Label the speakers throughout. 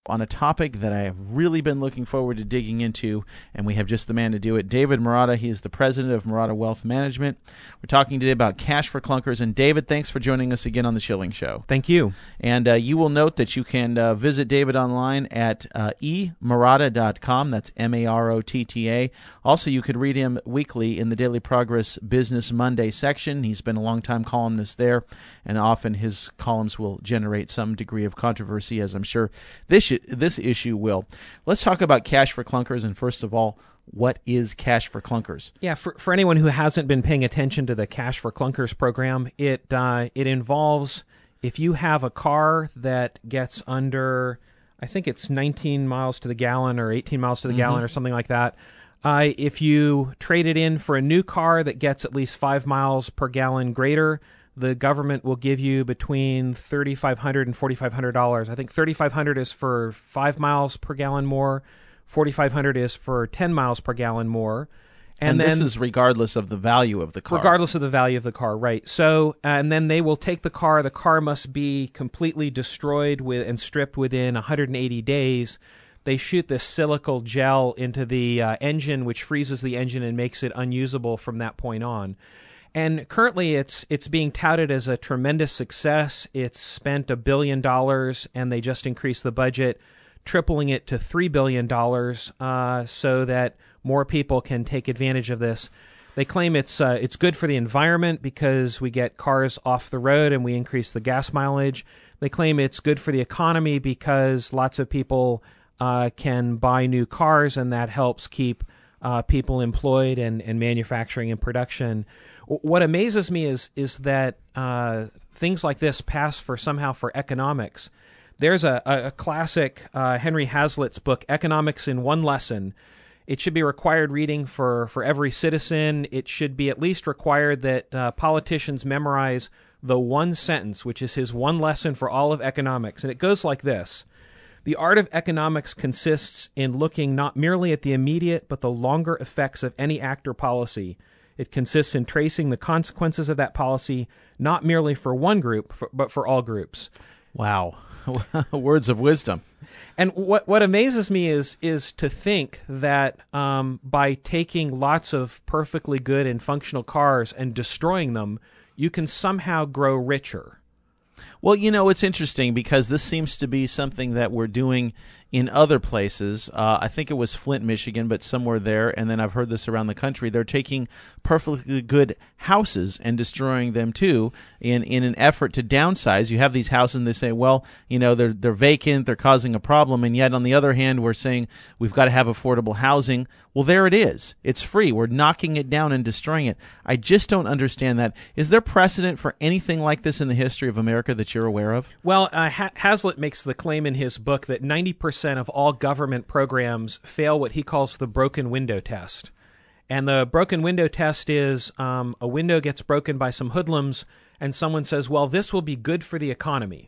Speaker 1: on a topic that I have really been looking forward to digging into, and we have just the man to do it. David Marotta, he is the president of Marotta Wealth Management. We're talking today about cash for clunkers. And David, thanks for joining us again on The Schilling Show.
Speaker 2: Thank you.
Speaker 1: And you will note that you can visit David online at emarotta.com. That's Marotta. Also, you could read him weekly in the Daily Progress Business Monday section. He's been a long-time columnist there, and often his columns will generate some degree of controversy, as I'm sure this issue will. Let's talk about cash for clunkers, and first of all, what is Cash for Clunkers?
Speaker 2: Yeah, for anyone who hasn't been paying attention to the Cash for Clunkers program, it involves if you have a car that gets under, I think it's 19 miles to the gallon or 18 miles to the gallon or something like that, if you trade it in for a new car that gets at least 5 miles per gallon greater, the government will give you between $3,500 and $4,500. I think $3,500 is for 5 miles per gallon more. $4,500 is for 10 miles per gallon more.
Speaker 1: And then, this is regardless of the value of the car.
Speaker 2: Regardless of the value of the car, right. So, and then they will take the car. The car must be completely destroyed and stripped within 180 days. They shoot this silical gel into the engine, which freezes the engine and makes it unusable from that point on. And currently, it's being touted as a tremendous success. It's spent $1 billion, and they just increased the budget, tripling it to $3 billion, so that more people can take advantage of this. They claim it's good for the environment because we get cars off the road and we increase the gas mileage. They claim it's good for the economy because lots of people can buy new cars, and that helps keep people employed and manufacturing and production. What amazes me is that things like this pass somehow for economics. There's a classic Henry Hazlitt's book, Economics in One Lesson. It should be required reading for every citizen. It should be at least required that politicians memorize the one sentence, which is his one lesson for all of economics. And it goes like this. The art of economics consists in looking not merely at the immediate but the longer effects of any act or policy. It consists in tracing the consequences of that policy, not merely for one group, but for all groups.
Speaker 1: Wow. Words of wisdom.
Speaker 2: And what amazes me is to think that by taking lots of perfectly good and functional cars and destroying them, you can somehow grow richer.
Speaker 1: Well, it's interesting because this seems to be something that we're doing in other places. I think it was Flint, Michigan, but somewhere there. And then I've heard this around the country. They're taking perfectly good houses and destroying them too in an effort to downsize. You have these houses and they say, well, they're vacant, they're causing a problem. And yet on the other hand, we're saying we've got to have affordable housing. Well, there it is. It's free. We're knocking it down and destroying it. I just don't understand that. Is there precedent for anything like this in the history of America that you're aware of?
Speaker 2: Well, Hazlitt makes the claim in his book that 90% of all government programs fail what he calls the broken window test. And the broken window test is a window gets broken by some hoodlums, and someone says, well, this will be good for the economy.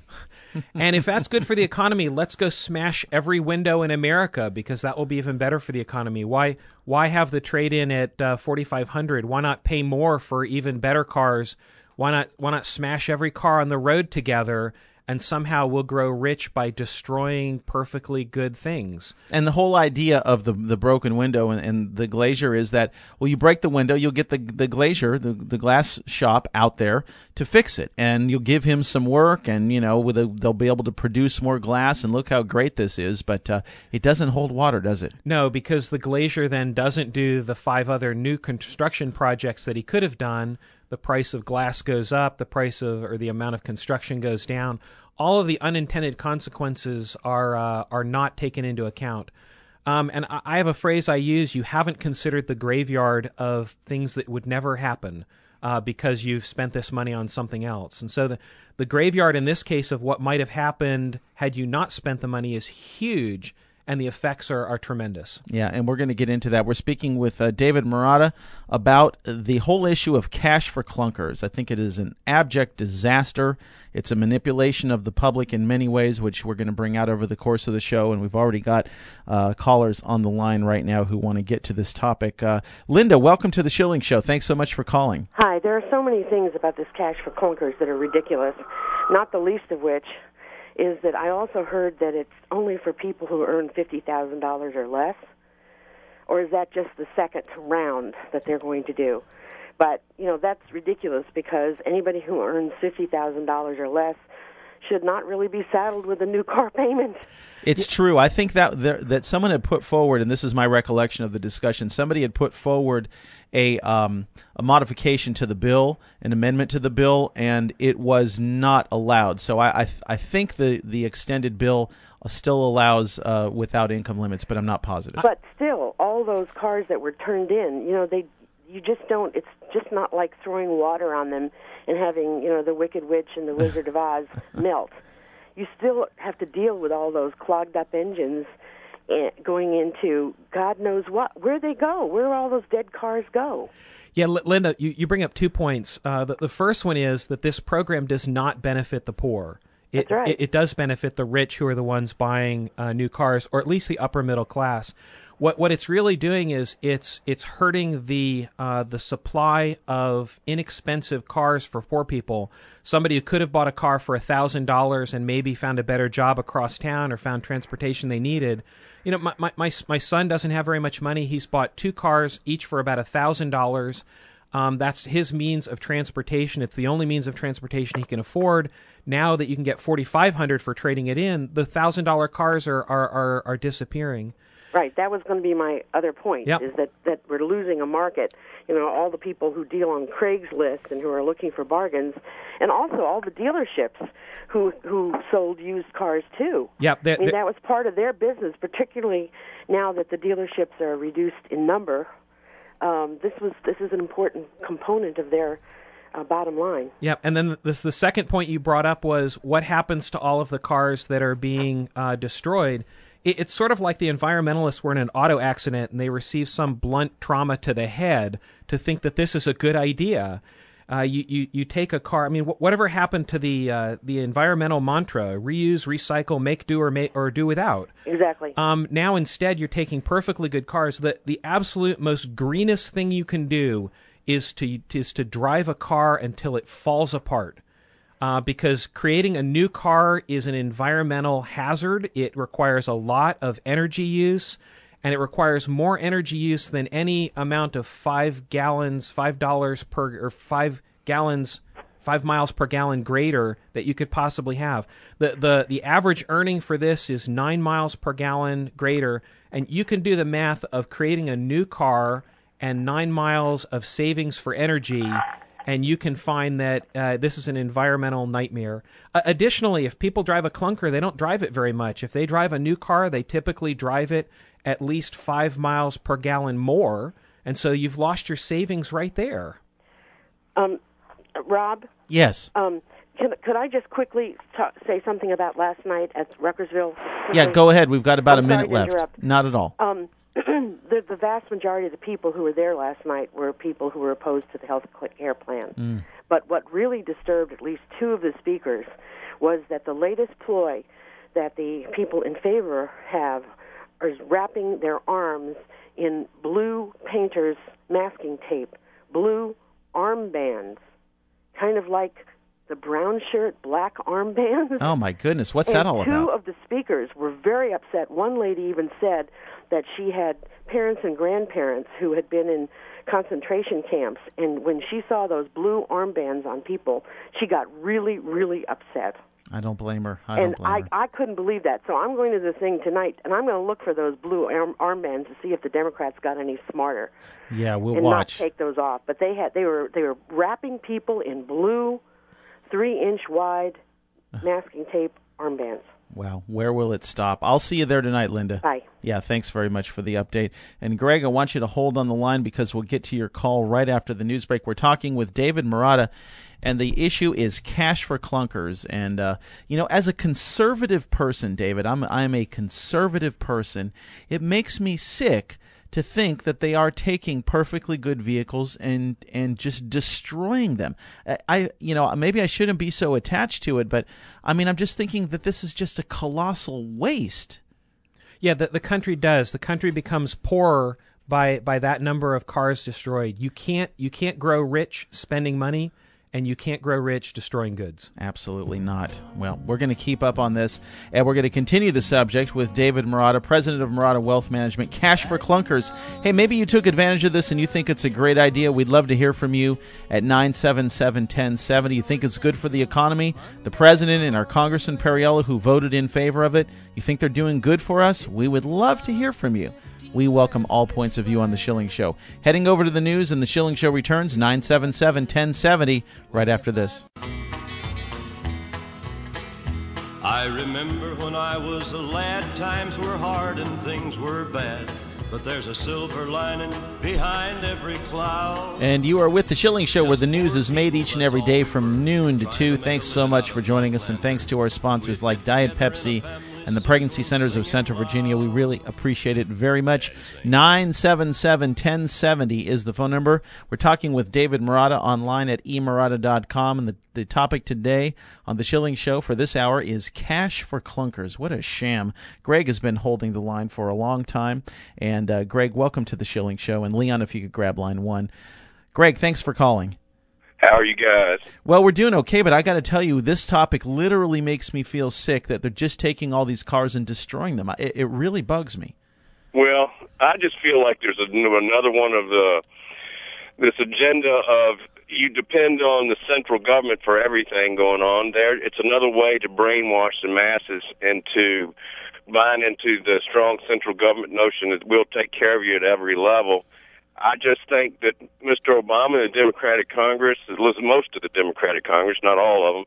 Speaker 2: And if that's good for the economy, let's go smash every window in America because that will be even better for the economy. Why have the trade-in at $4,500? Why not pay more for even better cars? Why not smash every car on the road together? And somehow we'll grow rich by destroying perfectly good things.
Speaker 1: And the whole idea of the broken window and the glazier is that, well, you break the window, you'll get the glazier, the glass shop out there to fix it. And you'll give him some work, and, they'll be able to produce more glass, and look how great this is. But it doesn't hold water, does it?
Speaker 2: No, because the glazier then doesn't do the 5 other new construction projects that he could have done. The price of glass goes up, the amount of construction goes down. All of the unintended consequences are not taken into account. And I have a phrase I use: you haven't considered the graveyard of things that would never happen because you've spent this money on something else. And so the graveyard in this case of what might have happened had you not spent the money is huge. And the effects are tremendous.
Speaker 1: Yeah, and we're going to get into that. We're speaking with David Marotta about the whole issue of cash for clunkers. I think it is an abject disaster. It's a manipulation of the public in many ways, which we're going to bring out over the course of the show. And we've already got callers on the line right now who want to get to this topic. Linda, welcome to the Schilling Show. Thanks so much for calling.
Speaker 3: Hi. There are so many things about this cash for clunkers that are ridiculous, not the least of which is that I also heard that it's only for people who earn $50,000 or less, or is that just the second round that they're going to do? But, that's ridiculous because anybody who earns $50,000 or less should not really be saddled with a new car payment.
Speaker 1: It's true. I think that someone had put forward, and this is my recollection of the discussion, somebody had put forward a modification to the bill, an amendment to the bill, and it was not allowed. So I think the extended bill still allows without income limits, but I'm not positive.
Speaker 3: But still, all those cars that were turned in, you just don't, it's just not like throwing water on them and having, the Wicked Witch and the Wizard of Oz melt. You still have to deal with all those clogged up engines going into God knows what. Where they go? Where all those dead cars go?
Speaker 2: Yeah, Linda, you bring up 2 points. The first one is that this program does not benefit the poor.
Speaker 3: That's right.
Speaker 2: It does benefit the rich, who are the ones buying new cars, or at least the upper middle class. What it's really doing is it's hurting the supply of inexpensive cars for poor people. Somebody who could have bought a car for $1,000 and maybe found a better job across town or found transportation they needed. My son doesn't have very much money. He's bought 2 cars, each for about $1,000. That's his means of transportation. It's the only means of transportation he can afford. Now that you can get $4,500 for trading it in, the $1,000 cars are disappearing.
Speaker 3: Right, that was going to be my other point,
Speaker 2: Yep.
Speaker 3: is that we're losing a market. All the people who deal on Craigslist and who are looking for bargains, and also all the dealerships who sold used cars too.
Speaker 2: Yep,
Speaker 3: that was part of their business, particularly now that the dealerships are reduced in number. This is an important component of their bottom line.
Speaker 2: Yeah, and then the second point you brought up was what happens to all of the cars that are being destroyed. It's sort of like the environmentalists were in an auto accident and they received some blunt trauma to the head to think that this is a good idea. You take a car. I mean, whatever happened to the environmental mantra: reuse, recycle, make do, or do without.
Speaker 3: Exactly.
Speaker 2: Now instead, you're taking perfectly good cars. The absolute most greenest thing you can do is to drive a car until it falls apart. Because creating a new car is an environmental hazard. It requires a lot of energy use, and it requires more energy use than any amount of 5 miles per gallon grader that you could possibly have. The average earning for this is 9 miles per gallon grader, and you can do the math of creating a new car and 9 miles of savings for energy, and you can find that this is an environmental nightmare. Additionally, if people drive a clunker, they don't drive it very much. If they drive a new car, they typically drive it at least 5 miles per gallon more, and so you've lost your savings right there.
Speaker 3: Rob?
Speaker 1: Yes.
Speaker 3: Could I just quickly say something about last night at Ruckersville?
Speaker 1: Yeah, go ahead. We've got about a minute left.
Speaker 3: Interrupt.
Speaker 1: Not at all.
Speaker 3: The vast majority of the people who were there last night were people who were opposed to the health care plan. But what really disturbed at least 2 of the speakers was that the latest ploy that the people in favor have is wrapping their arms in blue painter's masking tape, blue armbands, kind of like the brown shirt, black armbands.
Speaker 1: Oh, my goodness. What's that all about?
Speaker 3: 2 of the speakers were very upset. One lady even said that she had parents and grandparents who had been in concentration camps, and when she saw those blue armbands on people, she got really, really upset.
Speaker 1: I don't blame her.
Speaker 3: I couldn't believe that. So I'm going to the thing tonight, and I'm going to look for those blue armbands to see if the Democrats got any smarter.
Speaker 1: Yeah, we'll
Speaker 3: and
Speaker 1: watch.
Speaker 3: Not take those off. But they were wrapping people in blue, 3-inch wide masking tape armbands.
Speaker 1: Wow, where will it stop? I'll see you there tonight, Linda.
Speaker 3: Bye.
Speaker 1: Yeah, thanks very much for the update. And Greg, I want you to hold on the line because we'll get to your call right after the news break. We're talking with David Marotta, and the issue is cash for clunkers. And, as a conservative person, David, I'm a conservative person. It makes me sick to think that they are taking perfectly good vehicles and just destroying them. Maybe I shouldn't be so attached to it, but I'm just thinking that this is just a colossal waste.
Speaker 2: Yeah, the country does. The country becomes poorer by that number of cars destroyed. You can't grow rich spending money, and you can't grow rich destroying goods.
Speaker 1: Absolutely not. Well, we're going to keep up on this, and we're going to continue the subject with David Marotta, president of Marotta Wealth Management. Cash for Clunkers. Hey, maybe you took advantage of this and you think it's a great idea. We'd love to hear from you at 977-1070. You think it's good for the economy? The president and our Congressman Perriello, who voted in favor of it, you think they're doing good for us? We would love to hear from you. We welcome all points of view on The Schilling Show. Heading over to the news, and The Schilling Show returns 977-1070 right after this.
Speaker 4: I remember when I was a lad, times were hard and things were bad, but there's a silver lining behind every cloud.
Speaker 1: And you are with The Schilling Show, where the news is made each and every day from noon to 2. Thanks so much for joining us, and thanks to our sponsors like Diet Pepsi and the Pregnancy Centers of Central Virginia. We really appreciate it very much. 977-1070 is the phone number. We're talking with David Marotta online at eMarotta.com, and the topic today on The Schilling Show for this hour is cash for clunkers. What a sham. Greg has been holding the line for a long time. And Greg, welcome to The Schilling Show. And Leon, if you could grab line 1. Greg, thanks for calling.
Speaker 5: How are you guys?
Speaker 1: Well, we're doing okay, but I got to tell you, this topic literally makes me feel sick that they're just taking all these cars and destroying them. It really bugs me.
Speaker 5: Well, I just feel like there's another one of this agenda of you depend on the central government for everything going on there. It's another way to brainwash the masses into buying into the strong central government notion that we'll take care of you at every level. I just think that Mr. Obama and the Democratic Congress, most of the Democratic Congress, not all of them,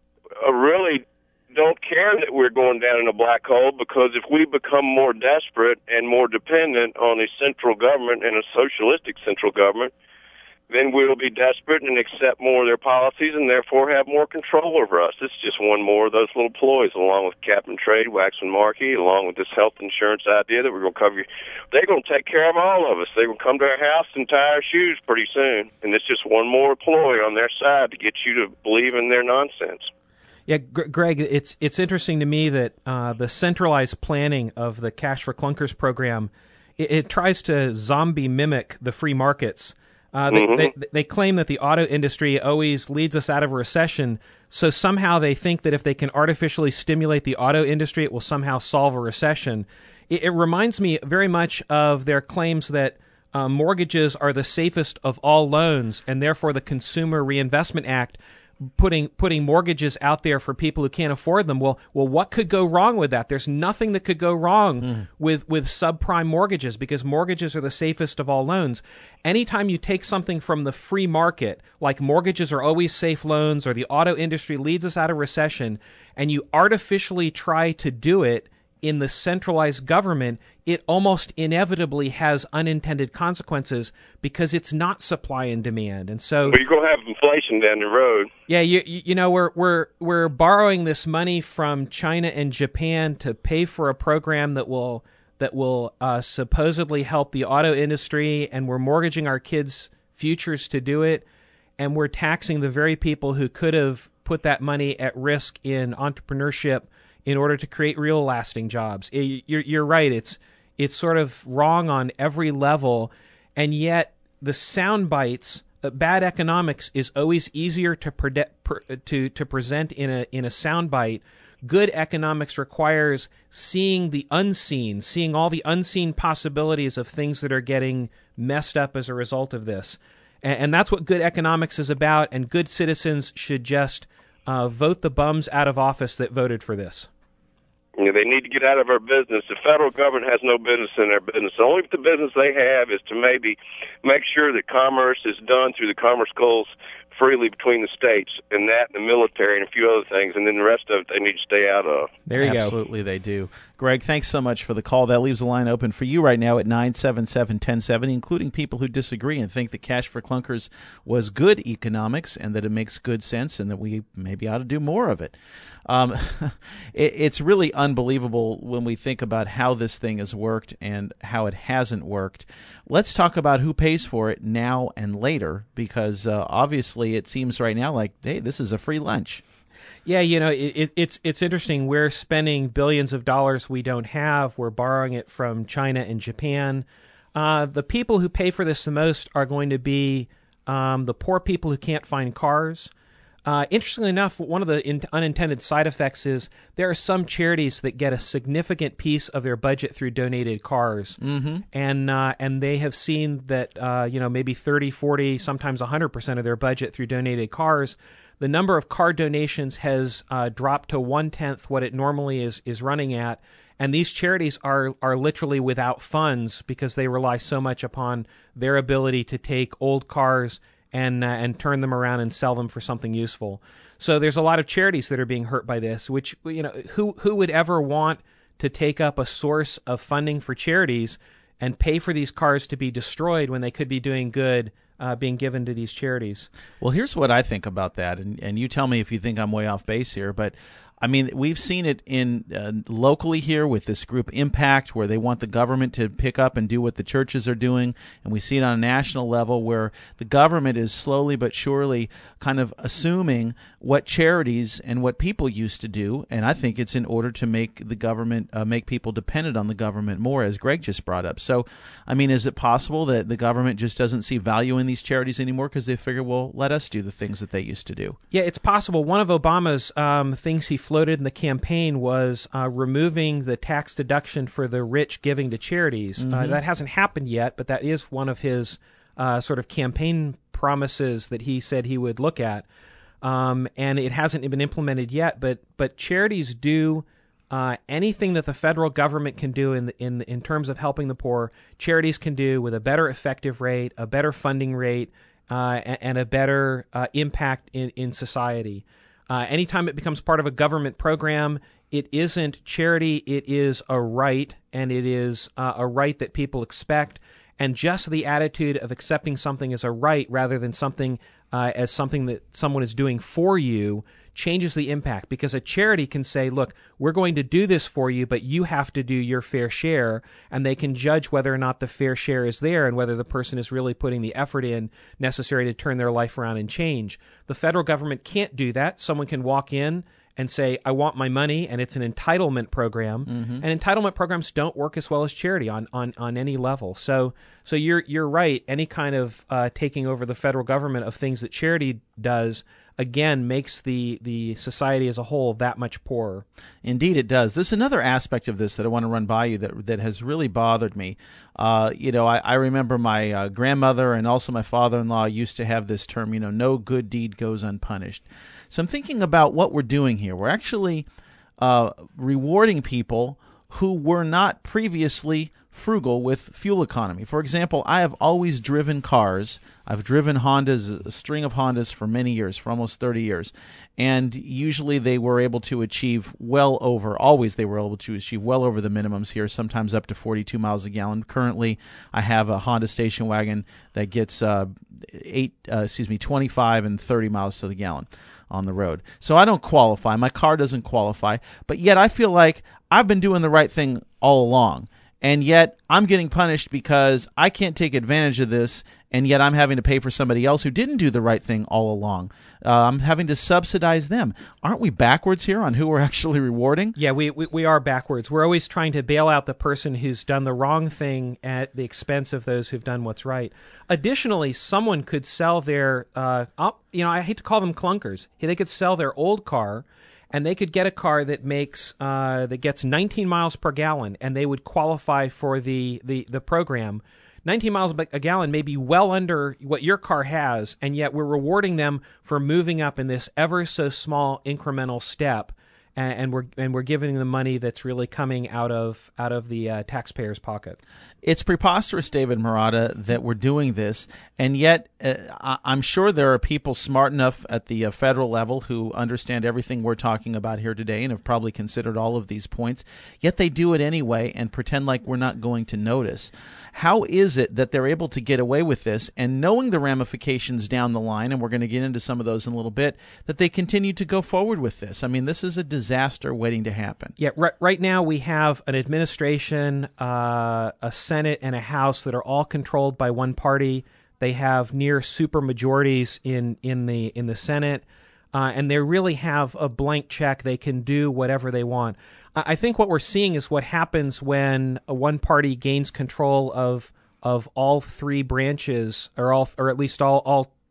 Speaker 5: really don't care that we're going down in a black hole, because if we become more desperate and more dependent on a central government and a socialistic central government, then we'll be desperate and accept more of their policies and therefore have more control over us. It's just one more of those little ploys, along with cap and trade, Waxman Markey, along with this health insurance idea that we're going to cover you. They're going to take care of all of us. They're going to come to our house and tie our shoes pretty soon. And it's just one more ploy on their side to get you to believe in their nonsense.
Speaker 2: Yeah, Greg, it's interesting to me that the centralized planning of the Cash for Clunkers program, it tries to zombie mimic the free markets. They claim that the auto industry always leads us out of a recession, so somehow they think that if they can artificially stimulate the auto industry, it will somehow solve a recession. It reminds me very much of their claims that mortgages are the safest of all loans, and therefore the Consumer Reinvestment Act putting mortgages out there for people who can't afford them. Well, what could go wrong with that? There's nothing that could go wrong with subprime mortgages, because mortgages are the safest of all loans. Anytime you take something from the free market, like mortgages are always safe loans, or the auto industry leads us out of recession, and you artificially try to do it in the centralized government, it almost inevitably has unintended consequences, because it's not supply and demand. And so,
Speaker 5: well, you're going to have inflation down the road.
Speaker 2: Yeah, you know, we're borrowing this money from China and Japan to pay for a program that will supposedly help the auto industry, and we're mortgaging our kids' futures to do it, and we're taxing the very people who could have put that money at risk in entrepreneurship in order to create real lasting jobs. You're right. It's sort of wrong on every level, and yet the sound bites. Bad economics is always easier to present in a sound bite. Good economics requires seeing the unseen, seeing all the unseen possibilities of things that are getting messed up as a result of this, and that's what good economics is about. And good citizens should just vote the bums out of office that voted for this.
Speaker 5: You know, they need to get out of our business. The federal government has no business in their business. The only business they have is to maybe make sure that commerce is done through the commerce codes freely between the states, and that, and the military, and a few other things, and then the rest of it they need to stay out of.
Speaker 2: There you go.
Speaker 1: Absolutely, they do. Greg, thanks so much for the call. That leaves the line open for you right now at 977-1070, including people who disagree and think that Cash for Clunkers was good economics and that it makes good sense and that we maybe ought to do more of it. It's really unbelievable when we think about how this thing has worked and how it hasn't worked. Let's talk about who pays for it now and later, because obviously it seems right now like, hey, this is a free lunch.
Speaker 2: Yeah, you know, it's interesting. We're spending billions of dollars we don't have. We're borrowing it from China and Japan. The people who pay for this the most are going to be the poor people who can't find cars. Interestingly enough, one of the unintended side effects is there are some charities that get a significant piece of their budget through donated cars, and they have seen that maybe 30, 40, sometimes 100% of their budget through donated cars. The number of car donations has dropped to 1/10 what it normally is running at, and these charities are literally without funds because they rely so much upon their ability to take old cars and turn them around and sell them for something useful. So there's a lot of charities that are being hurt by this, which, who would ever want to take up a source of funding for charities and pay for these cars to be destroyed when they could be doing good being given to these charities?
Speaker 1: Well, here's what I think about that, and you tell me if you think I'm way off base here, but I mean, we've seen it in locally here with this group Impact, where they want the government to pick up and do what the churches are doing, and we see it on a national level where the government is slowly but surely kind of assuming what charities and what people used to do, and I think it's in order to make the government make people dependent on the government more, as Greg just brought up. So, I mean, is it possible that the government just doesn't see value in these charities anymore because they figure, well, let us do the things that they used to do?
Speaker 2: Yeah, it's possible. One of Obama's things he floated in the campaign was removing the tax deduction for the rich giving to charities. That hasn't happened yet, but that is one of his sort of campaign promises that he said he would look at. And it hasn't been implemented yet, but charities do anything that the federal government can do in terms of helping the poor. Charities can do with a better effective rate, a better funding rate, and a better impact in society. Anytime it becomes part of a government program, it isn't charity, it is a right, and it is a right that people expect. And just the attitude of accepting something as a right rather than something as something that someone is doing for you changes the impact, because a charity can say, look, we're going to do this for you, but you have to do your fair share, and they can judge whether or not the fair share is there and whether the person is really putting the effort in necessary to turn their life around and change. The federal government can't do that. Someone can walk in and say, I want my money, and it's an entitlement program. And entitlement programs don't work as well as charity on any level. So you're right. Any kind of taking over the federal government of things that charity does, again, makes the society as a whole that much poorer.
Speaker 1: Indeed, it does. There's another aspect of this that I want to run by you that has really bothered me. I remember my grandmother and also my father-in-law used to have this term, no good deed goes unpunished. So I'm thinking about what we're doing here. We're actually rewarding people who were not previously frugal with fuel economy. For example, I have always driven cars. I've driven Hondas, a string of Hondas for many years, for almost 30 years. And usually they were able to achieve well over the minimums here, sometimes up to 42 miles a gallon. Currently, I have a Honda station wagon that gets 25 and 30 miles to the gallon on the road. So I don't qualify. My car doesn't qualify. But yet I feel like I've been doing the right thing all along. And yet I'm getting punished because I can't take advantage of this, and yet I'm having to pay for somebody else who didn't do the right thing all along. I'm having to subsidize them. Aren't we backwards here on who we're actually rewarding?
Speaker 2: Yeah, we are backwards. We're always trying to bail out the person who's done the wrong thing at the expense of those who've done what's right. Additionally, someone could sell their, I hate to call them clunkers. They could sell their old car, and they could get a car that gets 19 miles per gallon, and they would qualify for the program. 19 miles a gallon may be well under what your car has, and yet we're rewarding them for moving up in this ever so small incremental step, and we're giving them money that's really coming out of the taxpayer's pocket.
Speaker 1: It's preposterous, David Marotta, that we're doing this, and yet I'm sure there are people smart enough at the federal level who understand everything we're talking about here today and have probably considered all of these points, yet they do it anyway and pretend like we're not going to notice. How is it that they're able to get away with this, and knowing the ramifications down the line, and we're going to get into some of those in a little bit, that they continue to go forward with this? I mean, this is a disaster waiting to happen.
Speaker 2: Yeah, right now we have an administration, a Senate, and a House that are all controlled by one party. They have near super majorities in the Senate, and they really have a blank check. They can do whatever they want. I think what we're seeing is what happens when one party gains control of all three branches, or at least all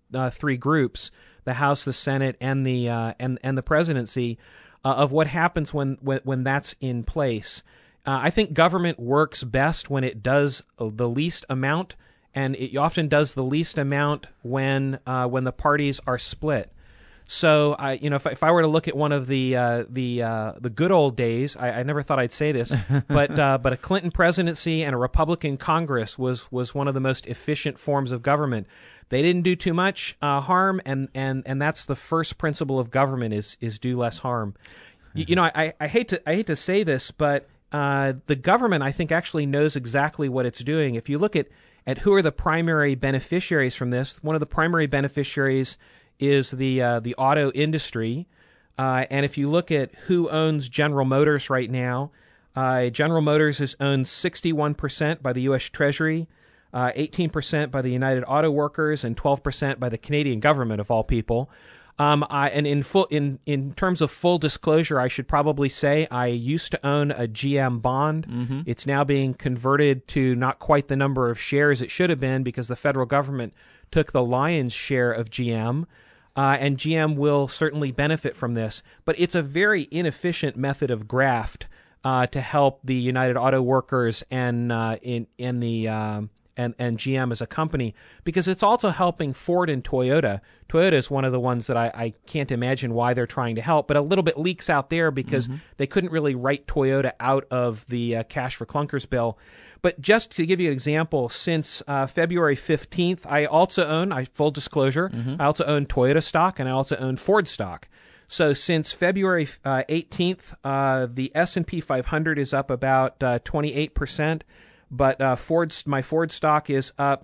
Speaker 2: three groups, the House, the Senate, and the presidency, of what happens when that's in place. I think government works best when it does the least amount, and it often does the least amount when the parties are split. So, if I were to look at one of the good old days, I never thought I'd say this, but a Clinton presidency and a Republican Congress was one of the most efficient forms of government. They didn't do too much harm, and that's the first principle of government is do less harm. I hate to say this, but the government, I think, actually knows exactly what it's doing. If you look at who are the primary beneficiaries from this, one of the primary beneficiaries is the auto industry, and if you look at who owns General Motors right now, General Motors is owned 61% by the U.S. Treasury, 18% by the United Auto Workers, and 12% by the Canadian government, of all people. And in terms of full disclosure, I should probably say I used to own a GM bond. Mm-hmm. It's now being converted to not quite the number of shares it should have been because the federal government took the lion's share of GM. And GM will certainly benefit from this, but it's a very inefficient method of graft to help the United Auto Workers and GM as a company, because it's also helping Ford and Toyota. Toyota is one of the ones that I can't imagine why they're trying to help, but a little bit leaks out there because they couldn't really write Toyota out of the cash for clunkers bill. But just to give you an example, since February 15th, I also own, full disclosure, I also own Toyota stock and I also own Ford stock. So since February 18th, the S&P 500 is up about 28%. But my Ford stock is up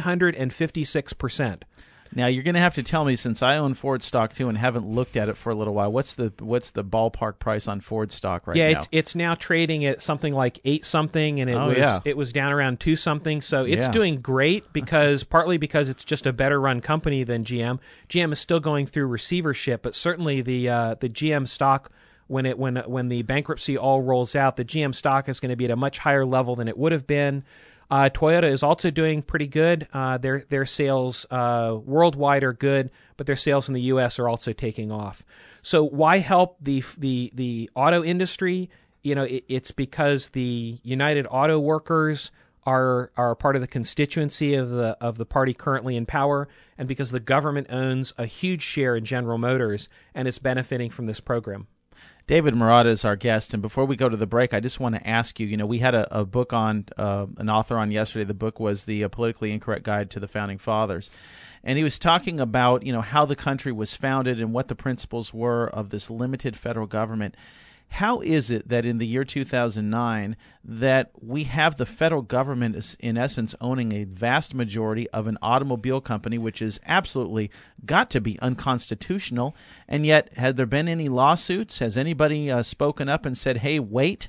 Speaker 2: 356%.
Speaker 1: Now you're going to have to tell me, since I own Ford stock too and haven't looked at it for a little while, what's the ballpark price on Ford stock right now?
Speaker 2: Yeah, it's now trading at something like 8 something, and it was down around 2 something. So it's doing great partly because it's just a better run company than GM. GM is still going through receivership, but certainly the GM stock, when the bankruptcy all rolls out, the GM stock is going to be at a much higher level than it would have been. Toyota is also doing pretty good. Their sales worldwide are good, but their sales in the U.S. are also taking off. So why help the auto industry? It's because the United Auto Workers are part of the constituency of the party currently in power, and because the government owns a huge share in General Motors and is benefiting from this program.
Speaker 1: David Marotta is our guest, and before we go to the break, I just want to ask you, we had a book on, an author on yesterday. The book was The Politically Incorrect Guide to the Founding Fathers, and he was talking about, how the country was founded and what the principles were of this limited federal government. How is it that in the year 2009 that we have the federal government in essence owning a vast majority of an automobile company, which is absolutely got to be unconstitutional, and yet had there been any lawsuits? Has anybody spoken up and said, hey, wait?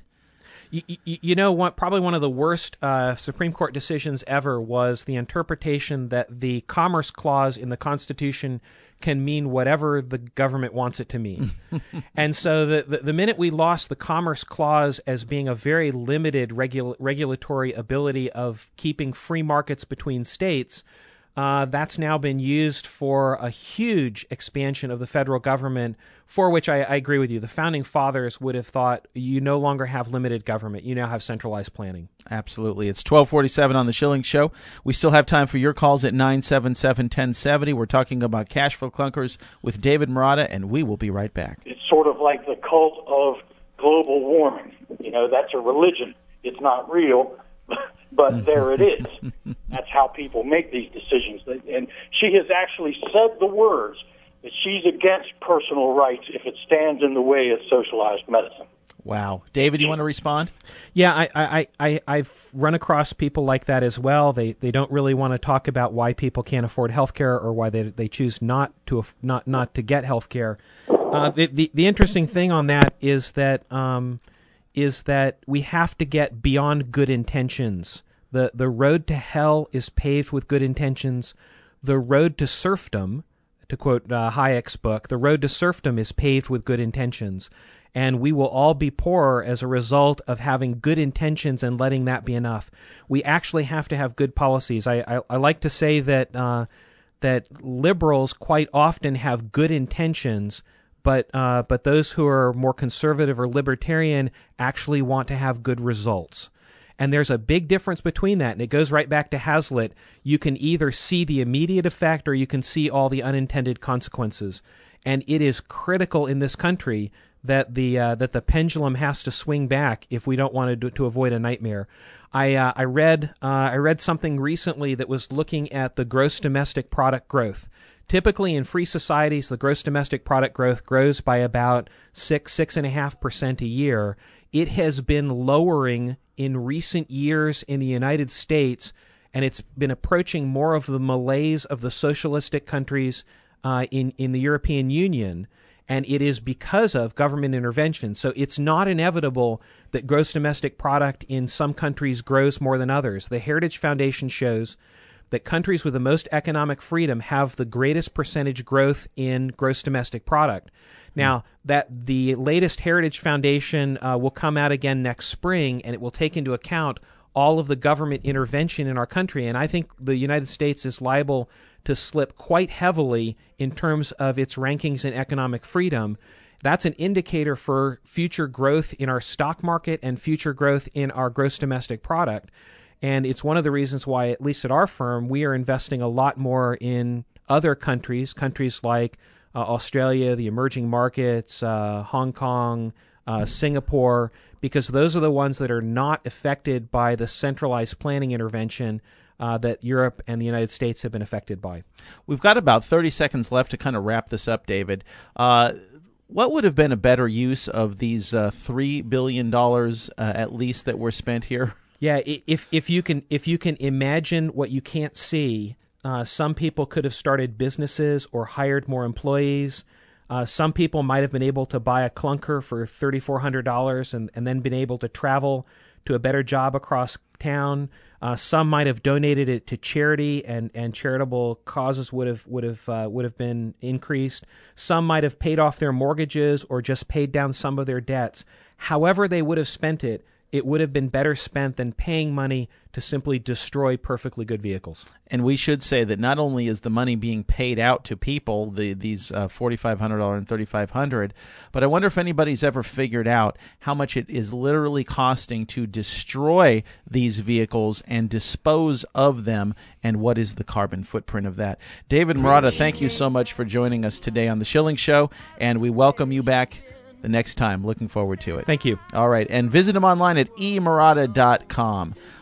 Speaker 2: Probably one of the worst Supreme Court decisions ever was the interpretation that the Commerce Clause in the Constitution can mean whatever the government wants it to mean. And so the minute we lost the Commerce Clause as being a very limited regulatory ability of keeping free markets between states, that's now been used for a huge expansion of the federal government, for which I agree with you. The Founding Fathers would have thought you no longer have limited government. You now have centralized planning.
Speaker 1: Absolutely. It's 12:47 on the Schilling Show. We still have time for your calls at 977-1070. We're talking about cash for clunkers with David Marotta, and we will be right back.
Speaker 6: It's sort of like the cult of global warming. That's a religion. It's not real, but there it is. That's how people make these decisions. And she has actually said the words that she's against personal rights if it stands in the way of socialized medicine.
Speaker 1: Wow. David, you want to respond?
Speaker 2: Yeah, I've run across people like that as well. They don't really want to talk about why people can't afford health care or why they choose not to get health care. The interesting thing on that is that we have to get beyond good intentions. The road to hell is paved with good intentions. The road to serfdom, to quote Hayek's book, the road to serfdom is paved with good intentions. And we will all be poorer as a result of having good intentions and letting that be enough. We actually have to have good policies. I like to say that that liberals quite often have good intentions, but those who are more conservative or libertarian actually want to have good results. And there's a big difference between that, and it goes right back to Hazlitt. You can either see the immediate effect or you can see all the unintended consequences. And it is critical in this country that the pendulum has to swing back if we don't want to avoid a nightmare. I read something recently that was looking at the gross domestic product growth. Typically in free societies, the gross domestic product growth grows by about 6.5% a year. It has been lowering in recent years in the United States, and it's been approaching more of the malaise of the socialistic countries in the European Union. And it is because of government intervention. So it's not inevitable that gross domestic product in some countries grows more than others. The Heritage Foundation shows that countries with the most economic freedom have the greatest percentage growth in gross domestic product. Now, that the latest Heritage Foundation will come out again next spring, and it will take into account all of the government intervention in our country. And I think the United States is liable to slip quite heavily in terms of its rankings in economic freedom. That's an indicator for future growth in our stock market and future growth in our gross domestic product. And it's one of the reasons why, at least at our firm, we are investing a lot more in other countries like Australia, the emerging markets, Hong Kong, Singapore, because those are the ones that are not affected by the centralized planning intervention that Europe and the United States have been affected by.
Speaker 1: We've got about 30 seconds left to kind of wrap this up, David. What would have been a better use of these $3 billion at least that were spent here?
Speaker 2: Yeah, if you can imagine what you can't see, some people could have started businesses or hired more employees. Some people might have been able to buy a clunker for $3,400 and then been able to travel to a better job across town. Some might have donated it to charity, and charitable causes would have been increased. Some might have paid off their mortgages or just paid down some of their debts. However they would have spent it, it would have been better spent than paying money to simply destroy perfectly good vehicles.
Speaker 1: And we should say that not only is the money being paid out to people, these $4,500 and $3,500, but I wonder if anybody's ever figured out how much it is literally costing to destroy these vehicles and dispose of them, and what is the carbon footprint of that. David Marotta, thank you so much for joining us today on The Schilling Show, and we welcome you back the next time. Looking forward to it.
Speaker 2: Thank you.
Speaker 1: All right, and visit him online at emarotta.com.